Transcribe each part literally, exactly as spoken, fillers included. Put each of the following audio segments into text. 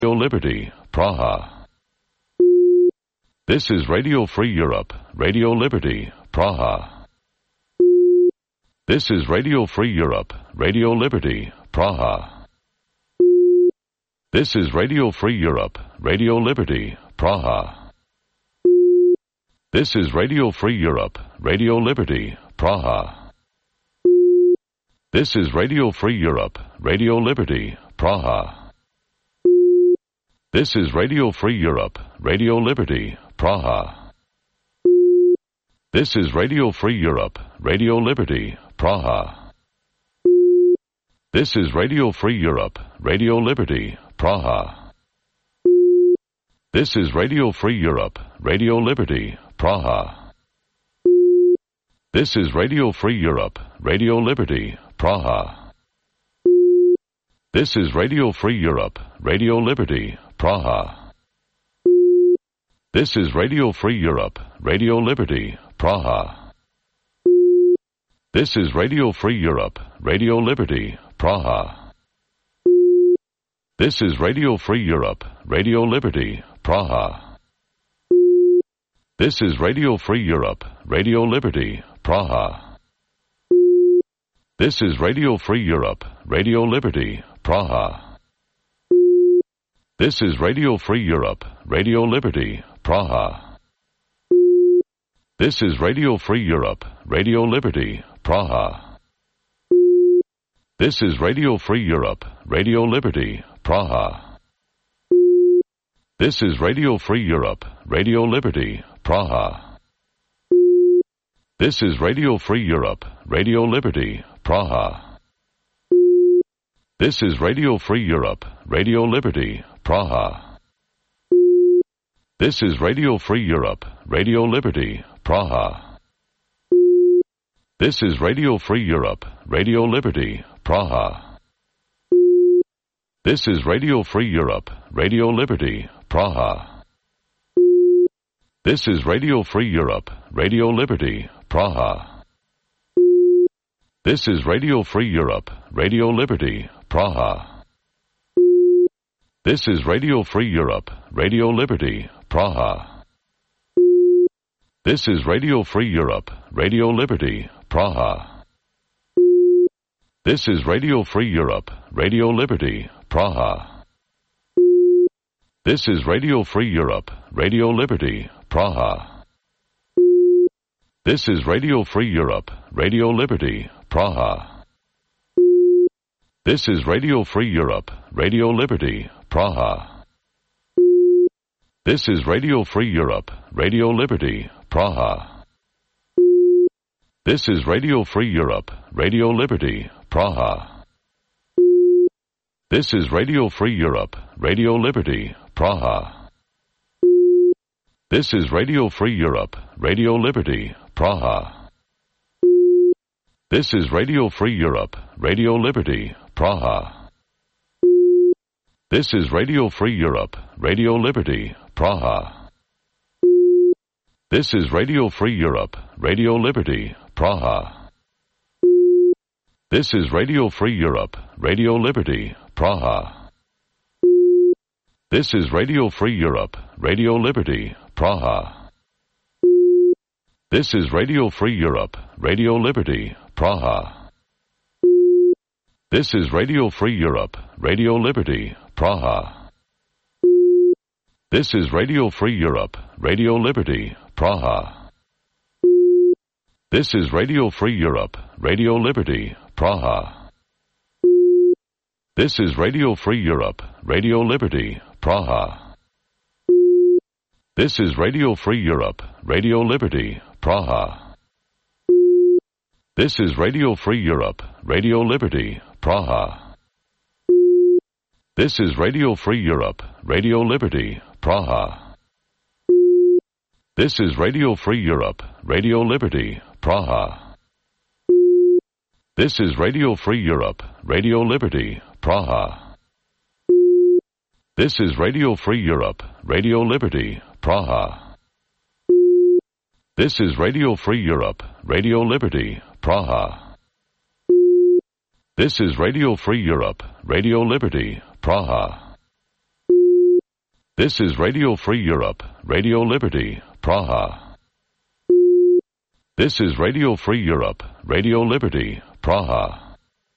Radio Liberty, Praha. This is Radio Free Europe, Radio Liberty, Praha. This is Radio Free Europe, Radio Liberty, Praha. This is Radio Free Europe, Radio Liberty, Praha. This is Radio Free Europe, Radio Liberty, Praha. This is Radio Free Europe, Radio Liberty, Praha. This is Radio Free Europe, Radio Liberty, Praha. This is Radio Free Europe, Radio Liberty, Praha. This is Radio Free Europe, Radio Liberty, Praha. This is Radio Free Europe, Radio Liberty, Praha. This is Radio Free Europe, Radio Liberty, Praha. This is Radio Free Europe, Radio Liberty, Praha. This is Radio Free Europe, Radio Liberty, Praha. This is Radio Free Europe, Radio Liberty, Praha. This is Radio Free Europe, Radio Liberty, Praha. This is Radio Free Europe, Radio Liberty, Praha. This is Radio Free Europe, Radio Liberty, Praha. This is Radio Free Europe, Radio Liberty, Praha. This is Radio Free Europe, Radio Liberty, Praha. This is Radio Free Europe, Radio Liberty, Praha. This is Radio Free Europe, Radio Liberty, Praha. This is Radio Free Europe, Radio Liberty, Praha. This is Radio Free Europe, Radio Liberty, Praha. This is Radio Free Europe, Radio Liberty, Praha. This is Radio Free Europe, Radio Liberty, Praha. This is Radio Free Europe, Radio Liberty, Praha. This is Radio Free Europe, Radio Liberty, Praha. This is Radio Free Europe, Radio Liberty, Praha. This is Radio Free Europe, Radio Liberty, Praha. This is Radio Free Europe, Radio Liberty, Praha. This is Radio Free Europe, Radio Liberty, Praha. This is Radio Free Europe, Radio Liberty, Praha. This is Radio Free Europe, Radio Liberty, Praha. This is Radio Free Europe, Radio Liberty, Praha. This is Radio Free Europe, Radio Liberty, Praha. This is Radio Free Europe, Radio Liberty, Praha. This is Radio Free Europe, Radio Liberty, Praha. This is Radio Free Europe, Radio Liberty, Praha. This is Radio Free Europe, Radio Liberty, Praha. This is Radio Free Europe, Radio Liberty, Praha. This is Radio Free Europe, Radio Liberty, Praha. This is Radio Free Europe, Radio Liberty, Praha. This is Radio Free Europe, Radio Liberty, Praha. This is Radio Free Europe, Radio Liberty, Praha. This is Radio Free Europe, Radio Liberty, Praha. This is Radio Free Europe, Radio Liberty, Praha. This is Radio Free Europe, Radio Liberty, Praha. This is Radio Free Europe, Radio Liberty, Praha. This is Radio Free Europe, Radio Liberty, Praha. This is Radio Free Europe, Radio Liberty, Praha. This is Radio Free Europe, Radio Liberty, Praha. This is Radio Free Europe, Radio Liberty, Praha. This is Radio Free Europe, Radio Liberty, Praha. This is Radio Free Europe, Radio Liberty, Praha. This is Radio Free Europe, Radio Liberty, Praha. This is Radio Free Europe, Radio Liberty, Praha. This is Radio Free Europe, Radio Liberty, Praha. This is Radio Free Europe, Radio Liberty, Praha.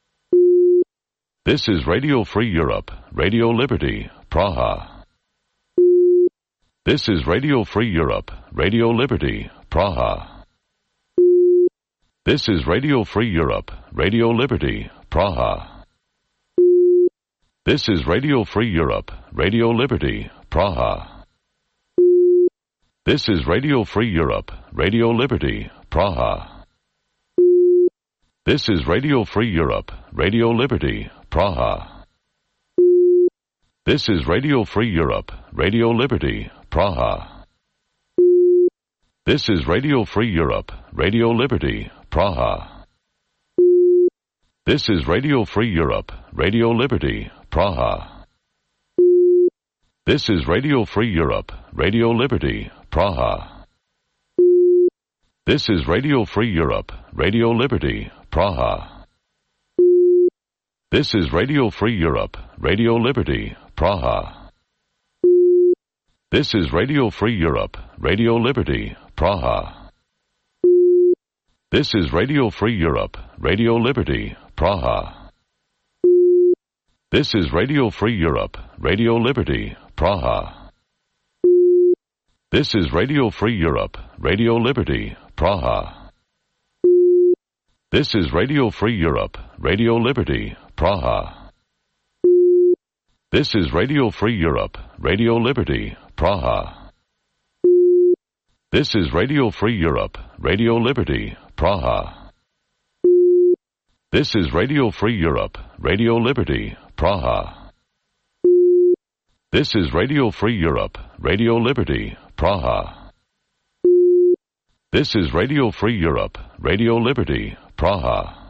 This is Radio Free Europe, Radio Liberty, Praha. This is Radio Free Europe, Radio Liberty, Praha. This is Radio Free Europe, Radio Liberty, Praha. This is Radio Free Europe, Radio Liberty, Praha. This is Radio Free Europe, Radio Liberty, Praha. This is Radio Free Europe, Radio Liberty, Praha. This is Radio Free Europe, Radio Liberty, Praha. This is Radio Free Europe, Radio Liberty, Praha. This is Radio Free Europe, Radio Liberty, Praha. This is Radio Free Europe, Radio Liberty, Praha. This is Radio Free Europe, Radio Liberty, Praha. This is Radio Free Europe, Radio Liberty, Praha. This is Radio Free Europe, Radio Liberty, Praha. This is Radio Free Europe, Radio Liberty, Praha. This is Radio Free Europe, Radio Liberty, Praha. This is Radio Free Europe, Radio Liberty, Praha. This is Radio Free Europe, Radio Liberty, Praha. This is Radio Free Europe, Radio Liberty, Praha. This is Radio Free Europe, Radio Liberty, Praha. This is Radio Free Europe, Radio Liberty, Praha. This is Radio Free Europe, Radio Liberty, Praha. This is Radio Free Europe, Radio Liberty, Praha.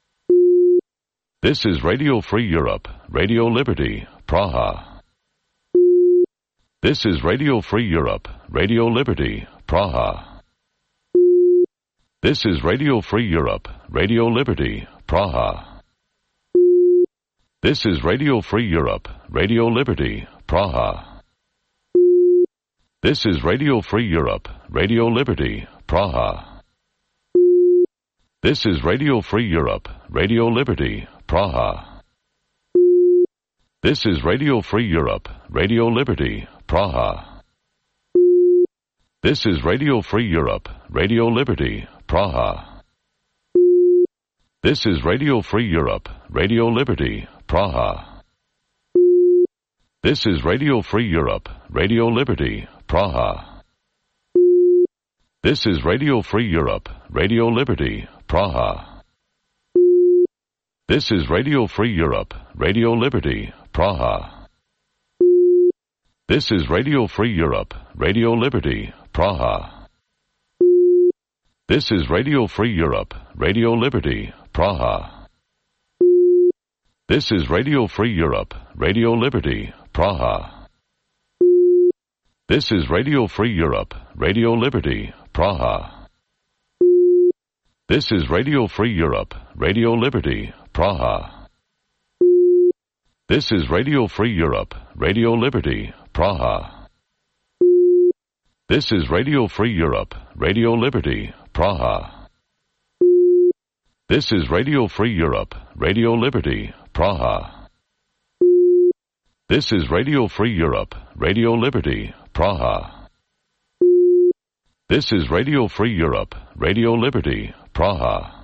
This is Radio Free Europe, Radio Liberty, Praha. This is Radio Free Europe, Radio Liberty, Praha. This is Radio Free Europe, Radio Liberty, Praha. This is Radio Free Europe, Radio Liberty, Praha. This is Radio Free Europe, Radio Liberty, Praha. This is Radio Free Europe, Radio Liberty, Praha. This is Radio Free Europe, Radio Liberty, Praha. This is Radio Free Europe, Radio Liberty, Praha. This is Radio Free Europe, Radio Liberty, Praha. This is Radio Free Europe, Radio Liberty, Praha. This is Radio Free Europe, Radio Liberty, Praha. This is Radio Free Europe, Radio Liberty, Praha. This is Radio Free Europe, Radio Liberty, Praha. This is Radio Free Europe, Radio Liberty, Praha. This is Radio Free Europe, Radio Liberty, Praha. This is Radio Free Europe, Radio Liberty, Praha. This is Radio Free Europe, Radio Liberty, Praha. This is Radio Free Europe, Radio Liberty, Praha. This is Radio Free Europe, Radio Liberty, Praha. This is Radio Free Europe, Radio Liberty, Praha. This is Radio Free Europe, Radio Liberty, Praha. This is Radio Free Europe, Radio Liberty, Praha.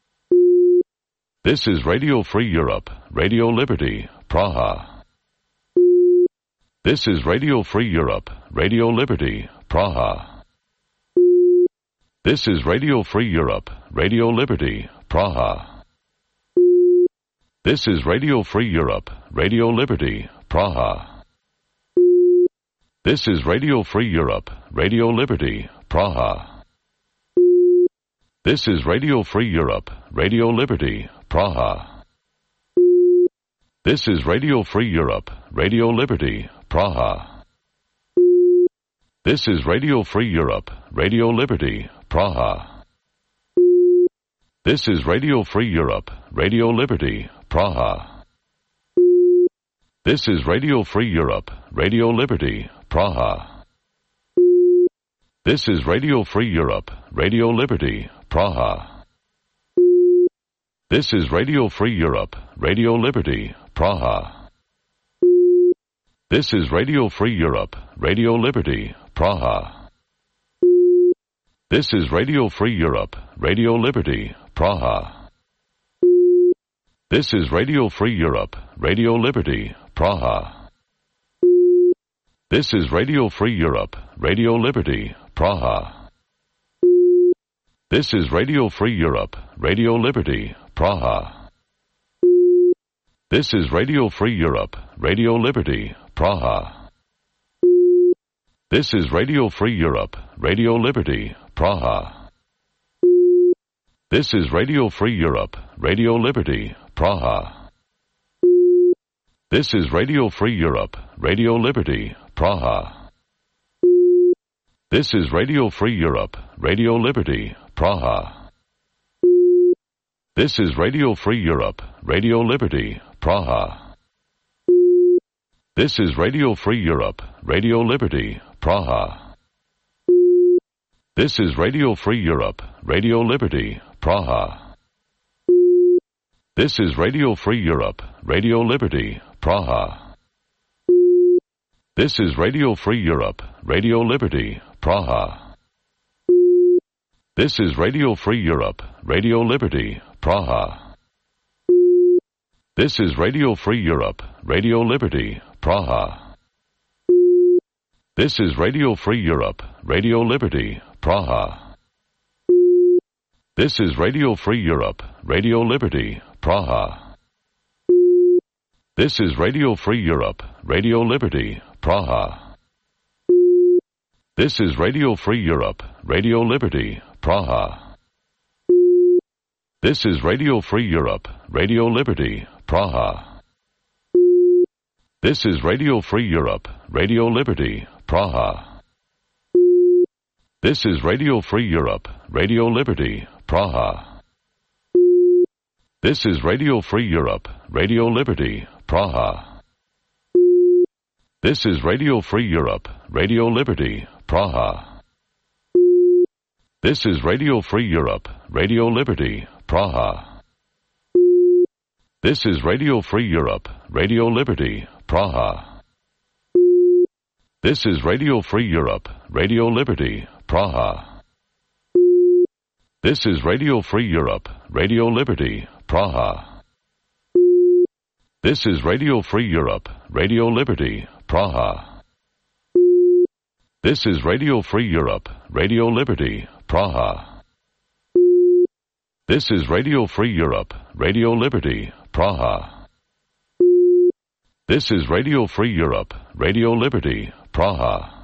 This is Radio Free Europe, Radio Liberty, Praha. This is Radio Free Europe, Radio Liberty, Praha. This is Radio Free Europe, Radio Liberty, Praha. This is Radio Free Europe, Radio Liberty, Praha. This is Radio Free Europe, Radio Liberty, Praha. This is Radio Free Europe, Radio Liberty, Praha. This is Radio Free Europe, Radio Liberty, Praha. This is Radio Free Europe, Radio Liberty, Praha. This is Radio Free Europe, Radio Liberty, Praha. This is Radio Free Europe, Radio Liberty, Praha. This is Radio Free Europe, Radio Liberty, Praha. This is Radio Free Europe, Radio Liberty, Praha. This is Radio Free Europe, Radio Liberty, Praha. This is Radio Free Europe, Radio Liberty, Praha. This is Radio Free Europe, Radio Liberty, Praha. This is Radio Free Europe, Radio Liberty, Praha. This is Radio Free Europe, Radio Liberty, Praha. This is Radio Free Europe, Radio Liberty, Praha. This is Radio Free Europe, Radio Liberty, Praha. This is Radio Free Europe, Radio Liberty, Praha. This is Radio Free Europe, Radio Liberty, Praha. This is Radio Free Europe, Radio Liberty, Praha. This is Radio Free Europe, Radio Liberty, Praha. This is Radio Free Europe, Radio Liberty, Praha. This is Radio Free Europe, Radio Liberty, Praha. This is Radio Free Europe, Radio Liberty, Praha. This is Radio Free Europe, Radio Liberty, Praha. This is Radio Free Europe, Radio Liberty, Praha. This is Radio Free Europe, Radio Liberty, Praha. This is Radio Free Europe, Radio Liberty, Praha. This is Radio Free Europe, Radio Liberty, Praha. This is Radio Free Europe, Radio Liberty, Praha. This is Radio Free Europe, Radio Liberty, Praha. This is Radio Free Europe, Radio Liberty, Praha. This is Radio Free Europe, Radio Liberty, Praha. This is Radio Free Europe, Radio Liberty, Praha. This is Radio Free Europe, Radio Liberty, Praha. This is Radio Free Europe, Radio Liberty, Praha. This is Radio Free Europe, Radio Liberty, Praha. This is Radio Free Europe, Radio Liberty, Praha. This is Radio Free Europe, Radio Liberty, Praha. This is Radio Free Europe, Radio Liberty, Praha. This is Radio Free Europe, Radio Liberty, Praha. This is Radio Free Europe, Radio Liberty, Praha. This is Radio Free Europe, Radio Liberty, Praha. This is Radio Free Europe, Radio Liberty, Praha.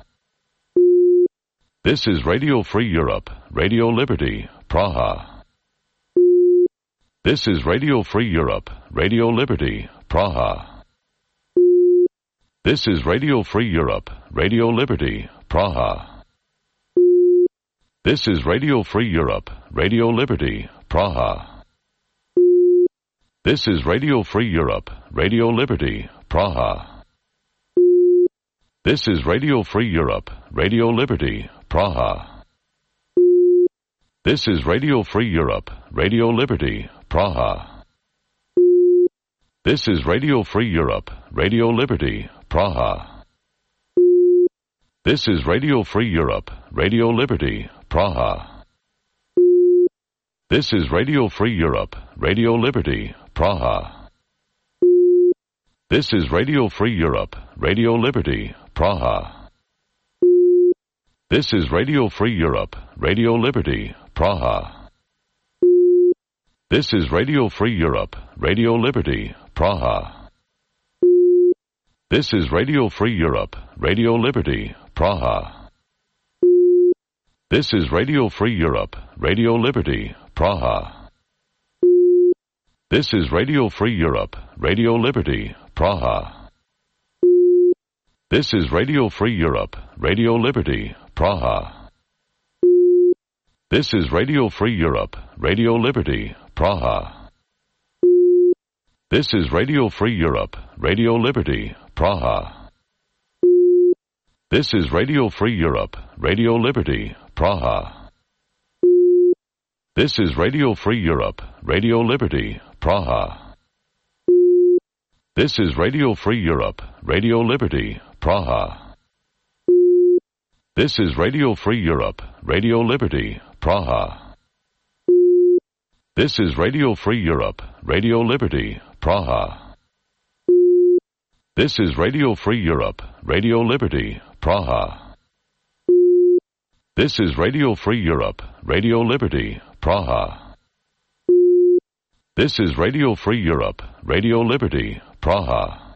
This is Radio Free Europe, Radio Liberty, Praha. This is Radio Free Europe, Radio Liberty, Praha. This is Radio Free Europe, Radio Liberty, Praha. This is Radio Free Europe, Radio Liberty, Praha. This is Radio Free Europe, Radio Liberty, Praha. This is Radio Free Europe, Radio Liberty, Praha. This is Radio Free Europe, Radio Liberty, Praha. This is Radio Free Europe, Radio Liberty, Praha. This is Radio Free Europe, Radio Liberty, Praha. This is Radio Free Europe, Radio Liberty, Praha. This is Radio Free Europe, Radio Liberty, Praha. This is Radio Free Europe, Radio Liberty, Praha. This is Radio Free Europe, Radio Liberty, Praha. This is Radio Free Europe, Radio Liberty, Praha. This is Radio Free Europe, Radio Liberty, Praha. This is Radio Free Europe, Radio Liberty, Praha. This is Radio Free Europe, Radio Liberty, Praha. This is Radio Free Europe, Radio Liberty, Praha. This is Radio Free Europe, Radio Liberty, Praha. This is Radio Free Europe, Radio Liberty, Praha. This is Radio Free Europe, Radio Liberty, Praha. This is Radio Free Europe, Radio Liberty, Praha. This is Radio Free Europe, Radio Liberty, Praha. This is Radio Free Europe, Radio Liberty, Praha. This is Radio Free Europe, Radio Liberty, Praha. This is Radio Free Europe, Radio Liberty, Praha. This is Radio Free Europe, Radio Liberty, Praha.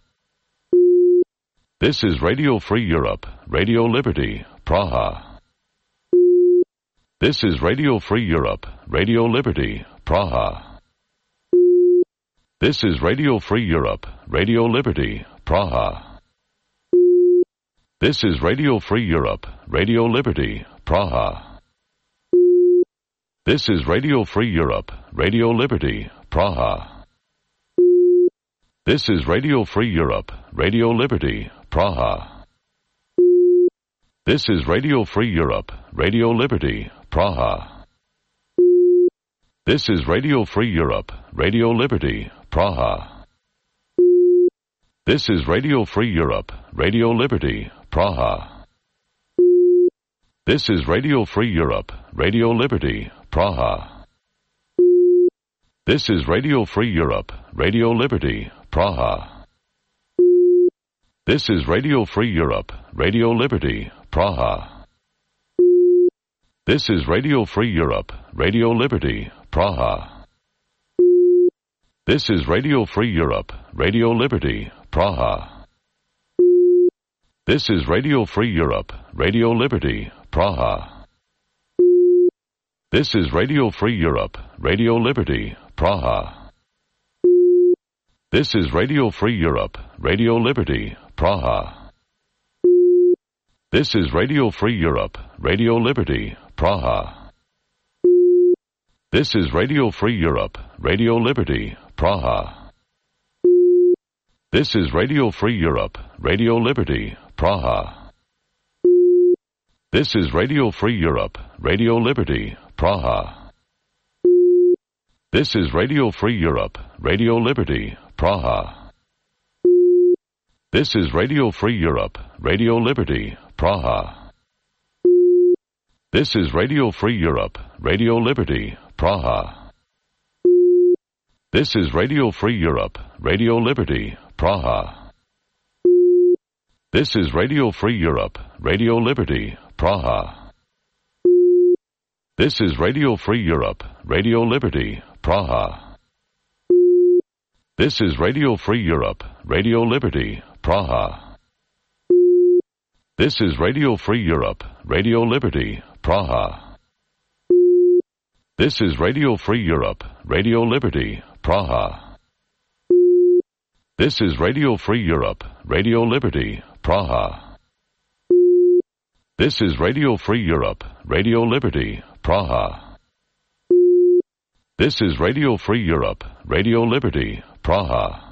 This is Radio Free Europe, Radio Liberty, Praha. This is Radio Free Europe, Radio Liberty, Praha. This is Radio Free Europe, Radio Liberty, Praha. This is Radio Free Europe, Radio Liberty, Praha. This is Radio Free Europe, Radio Liberty, Praha. This is Radio Free Europe, Radio Liberty, Praha. This is Radio Free Europe, Radio Liberty, Praha. This is Radio Free Europe, Radio Liberty, Praha. This is Radio Free Europe, Radio Liberty, Praha. This is Radio Free Europe, Radio Liberty, Praha. This is Radio Free Europe, Radio Liberty, Praha. This is Radio Free Europe, Radio Liberty, Praha. This is Radio Free Europe, Radio Liberty, Praha. This is Radio Free Europe, Radio Liberty, Praha. This is Radio Free Europe, Radio Liberty, Praha. This is Radio Free Europe, Radio Liberty, Praha. This is Radio Free Europe, Radio Liberty, Praha. This is Radio Free Europe, Radio Liberty, Praha. This is Radio Free Europe, Radio Liberty, Praha. This is Radio Free Europe, Radio Liberty, Praha. This is Radio Free Europe, Radio Liberty, Praha. This is Radio Free Europe, Radio Liberty, Praha. This is Radio Free Europe, Radio Liberty, Praha. This is Radio Free Europe, Radio Liberty, Praha. This is Radio Free Europe, Radio Liberty, Praha. This is Radio Free Europe, Radio Liberty, Praha. This is Radio Free Europe, Radio Liberty, Praha. This is Radio Free Europe, Radio Liberty, Praha. This is Radio Free Europe, Radio Liberty, Praha. This is Radio Free Europe, Radio Liberty, Praha. This is Radio Free Europe, Radio Liberty, Praha. This is Radio Free Europe, Radio Liberty, Praha. This is Radio Free Europe, Radio Liberty, Praha.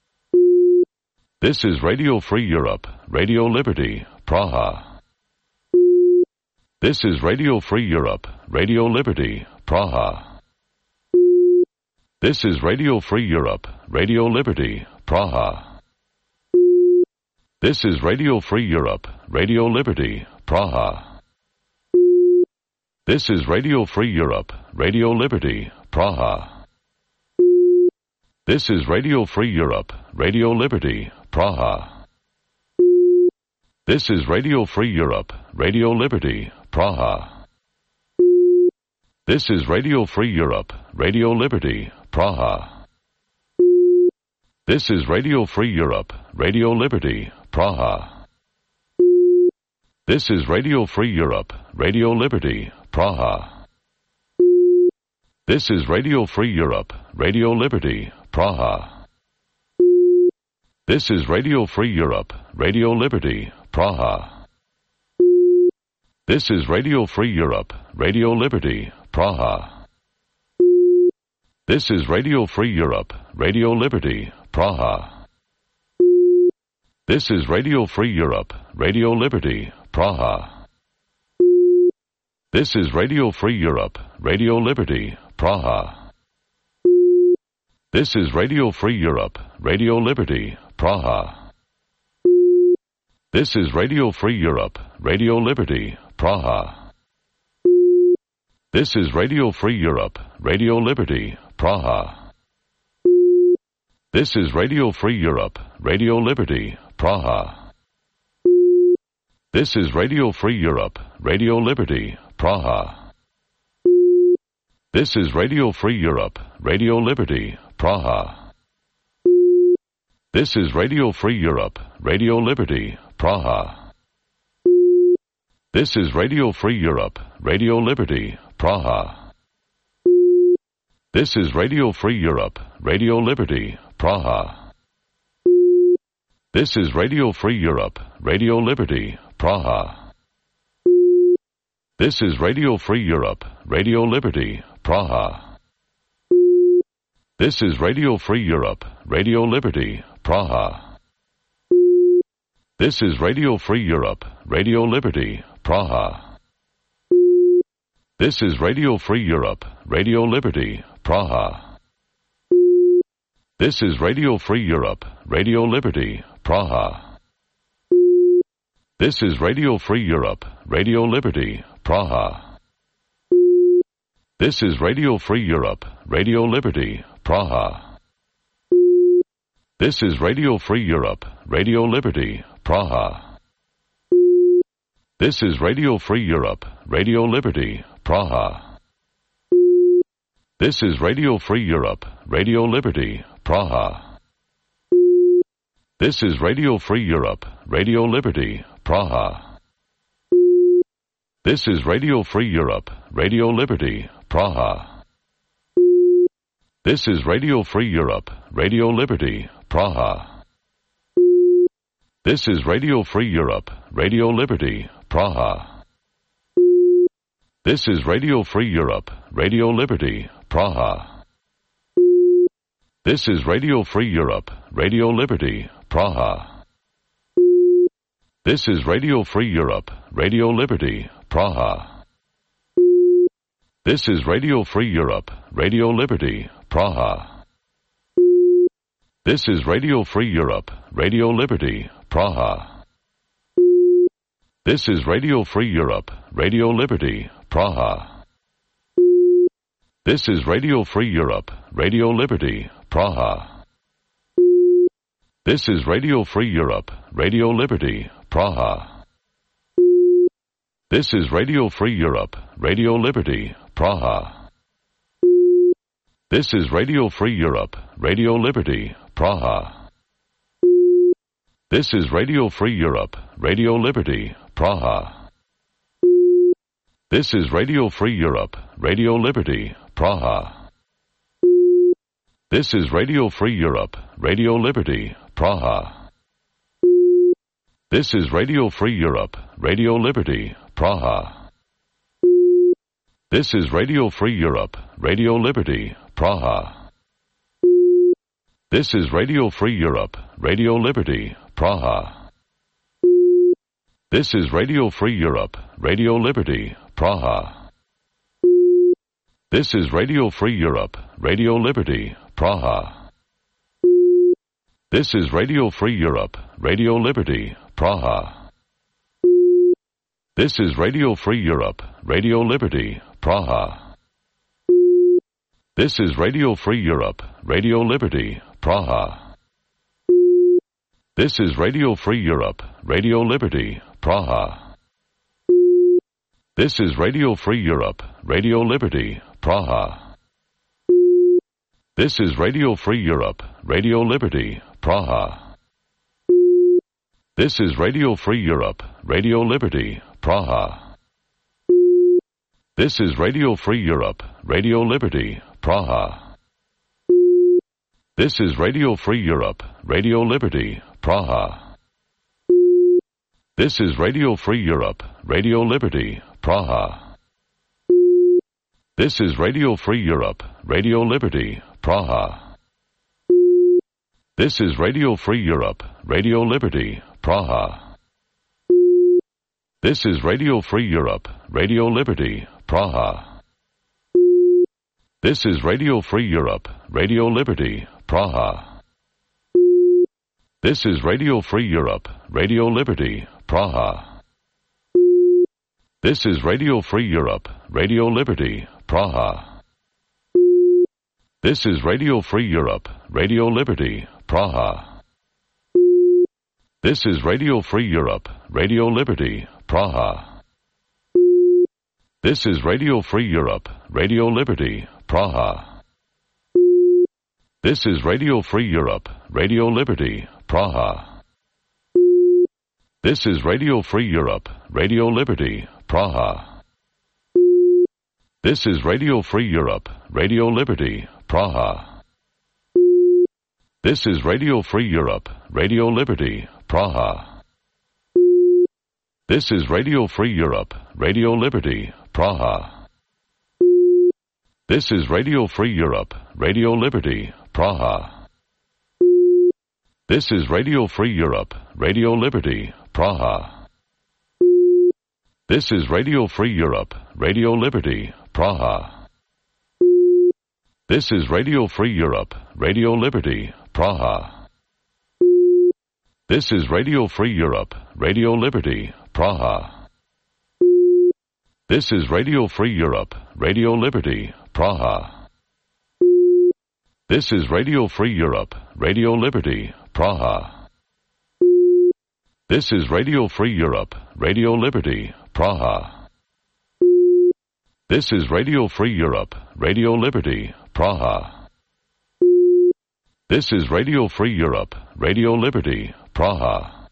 This is Radio Free Europe, Radio Liberty, Praha. This is Radio Free Europe, Radio Liberty, Praha. This is Radio Free Europe, Radio Liberty, Praha. This is Radio Free Europe, Radio Liberty, Praha. This is Radio Free Europe, Radio Liberty, Praha. This is Radio Free Europe, Radio Liberty, Praha. This is Radio Free Europe, Radio Liberty, Praha. This is Radio Free Europe, Radio Liberty, Praha. This is Radio Free Europe, Radio Liberty, Praha. This is Radio Free Europe, Radio Liberty, Praha. This is Radio Free Europe, Radio Liberty, Praha. This is Radio Free Europe, Radio Liberty, Praha. This is Radio Free Europe, Radio Liberty, Praha. This is Radio Free Europe, Radio Liberty, Praha. This is Radio Free Europe, Radio Liberty, Praha. This is Radio Free Europe, Radio Liberty, Praha. This is Radio Free Europe, Radio Liberty, Praha. This is Radio Free Europe, Radio Liberty, Praha. This is Radio Free Europe, Radio Liberty, Praha. This is Radio Free Europe, Radio Liberty, Praha. This is Radio Free Europe, Radio Liberty, Praha. This is Radio Free Europe, Radio Liberty, Praha. This is Radio Free Europe, Radio Liberty, Praha. This is Radio Free Europe, Radio Liberty, Praha. This is Radio Free Europe, Radio Liberty, Praha. This is Radio Free Europe, Radio Liberty, Praha. This is Radio Free Europe, Radio Liberty, Praha. This is Radio Free Europe, Radio Liberty, Praha. This is Radio Free Europe, Radio Liberty, Praha. This is Radio Free Europe, Radio Liberty, Praha. This is Radio Free Europe, Radio Liberty, Praha. This is Radio Free Europe, Radio Liberty, Praha. This is Radio Free Europe, Radio Liberty, Praha. This is Radio Free Europe, Radio Liberty, Praha. This is Radio Free Europe, Radio Liberty, Praha. This is Radio Free Europe, Radio Liberty, Praha. This is Radio Free Europe, Radio Liberty, Praha. This is Radio Free Europe, Radio Liberty, Praha. This is Radio Free Europe, Radio Liberty, Praha. This is Radio Free Europe, Radio Liberty, Praha. This is Radio Free Europe, Radio Liberty, Praha. This is Radio Free Europe, Radio Liberty, Praha. This is Radio Free Europe, Radio Liberty, Praha. This is Radio Free Europe, Radio Liberty, Praha. This is Radio Free Europe, Radio Liberty, Praha. This is Radio Free Europe, Radio Liberty, Praha. This is Radio Free Europe, Radio Liberty, Praha. This is Radio Free Europe, Radio Liberty, Praha. This is Radio Free Europe, Radio Liberty, Praha. This is Radio Free Europe, Radio Liberty, Praha. This is Radio Free Europe, Radio Liberty, Praha. This is Radio Free Europe, Radio Liberty, Praha. This is Radio Free Europe, Radio Liberty, Praha. This is Radio Free Europe, Radio Liberty, Praha. This is Radio Free Europe, Radio Liberty, Praha. This is Radio Free Europe, Radio Liberty, Praha. This is Radio Free Europe, Radio Liberty, Praha. This is Radio Free Europe, Radio Liberty, Praha. This is Radio Free Europe, Radio Liberty, Praha. This is Radio Free Europe, Radio Liberty, Praha. This is Radio Free Europe, Radio Liberty, Praha. This is Radio Free Europe, Radio Liberty, Praha. This is Radio Free Europe, Radio Liberty, Praha. This is Radio Free Europe, Radio Liberty, Praha. This is Radio Free Europe, Radio Liberty, Praha. This is Radio Free Europe, Radio Liberty, Praha. This is Radio Free Europe, Radio Liberty, Praha. This is Radio Free Europe, Radio Liberty, Praha. This is Radio Free Europe, Radio Liberty, Praha. This is Radio Free Europe, Radio Liberty, Praha. This is Radio Free Europe, Radio Liberty, Praha. This is Radio Free Europe, Radio Liberty, Praha. This is Radio Free Europe, Radio Liberty, Praha. This is Radio Free Europe, Radio Liberty, Praha. This is Radio Free Europe, Radio Liberty, Praha. This is Radio Free Europe, Radio Liberty, Praha. This is Radio Free Europe, Radio Liberty, Praha. This is Radio Free Europe, Radio Liberty, Praha. This is Radio Free Europe, Radio Liberty, Praha. This is Radio Free Europe, Radio Liberty, Praha. This is Radio Free Europe, Radio Liberty, Praha. This is Radio Free Europe, Radio Liberty, Praha. This is Radio Free Europe, Radio Liberty, Praha. This is Radio Free Europe, Radio Liberty, Praha. This is Radio Free Europe, Radio Liberty, Praha. This is Radio Free Europe, Radio Liberty, Praha. This is Radio Free Europe, Radio Liberty, Praha. This is Radio Free Europe, Radio Liberty, Praha. This is Radio Free Europe, Radio Liberty, Praha. This is Radio Free Europe, Radio Liberty, Praha. This is Radio Free Europe, Radio Liberty, Praha. This is Radio Free Europe, Radio Liberty, Praha.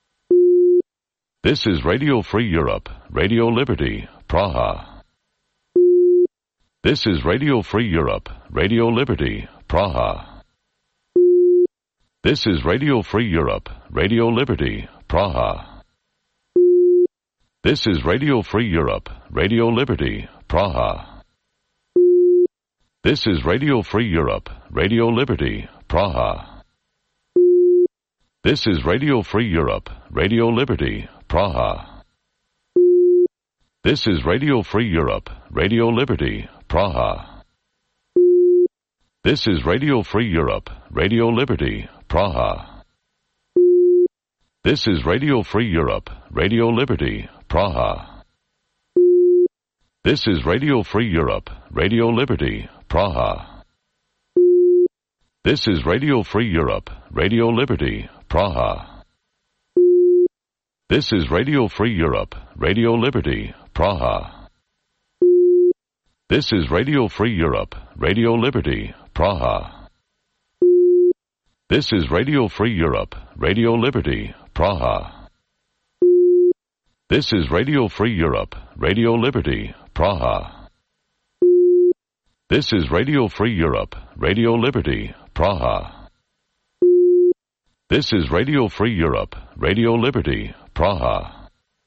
This is Radio Free Europe, Radio Liberty, Praha. This is Radio Free Europe, Radio Liberty, Praha. This is Radio Free Europe, Radio Liberty, Praha. This is Radio Free Europe, Radio Liberty, Praha. This is Radio Free Europe, Radio Liberty, Praha. This is Radio Free Europe, Radio Liberty, Praha. This is Radio Free Europe, Radio Liberty, Praha. This is Radio Free Europe, Radio Liberty, Praha. This is Radio Free Europe, Radio Liberty, Praha. This is Radio Free Europe, Radio Liberty, Praha. This is Radio Free Europe, Radio Liberty, Praha. This is Radio Free Europe, Radio Liberty, Praha. This is Radio Free Europe, Radio Liberty, Praha. This is Radio Free Europe, Radio Liberty, Praha. This is Radio Free Europe, Radio Liberty, Praha. This is Radio Free Europe, Radio Liberty, Praha. This is Radio Free Europe, Radio Liberty, Praha.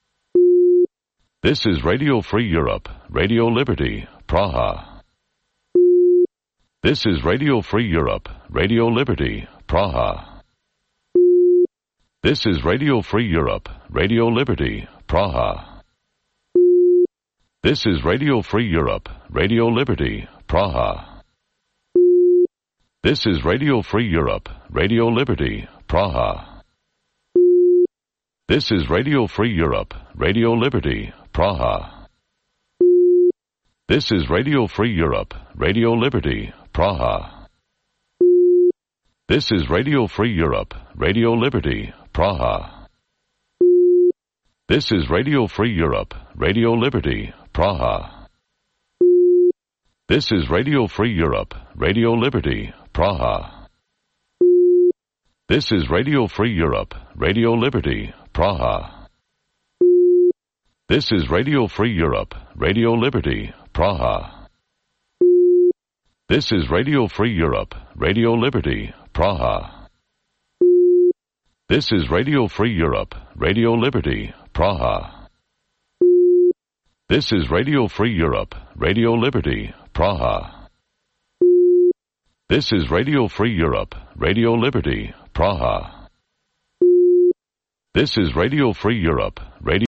This is Radio Free Europe, Radio Liberty, Praha. This is Radio Free Europe, Radio Liberty, Praha. This is Radio Free Europe, Radio Liberty, Praha. This is Radio Free Europe, Radio Liberty, Praha. This is Radio Free Europe, Radio Liberty, Praha. This is Radio Free Europe, Radio Liberty, Praha. This is Radio Free Europe, Radio Liberty, Praha. This is Radio Free Europe, Radio Liberty, Praha. This is Radio Free Europe, Radio Liberty, Praha. This is Radio Free Europe, Radio Liberty, Praha. This is Radio Free Europe, Radio Liberty, Praha. This is Radio Free Europe, Radio Liberty, Praha. This is Radio Free Europe, Radio Liberty, Praha. This is Radio Free Europe, Radio Liberty, Praha. This is Radio Free Europe, Radio Liberty, Praha. This is Radio Free Europe, Radio Liberty, Praha. This is Radio Free Europe, Radio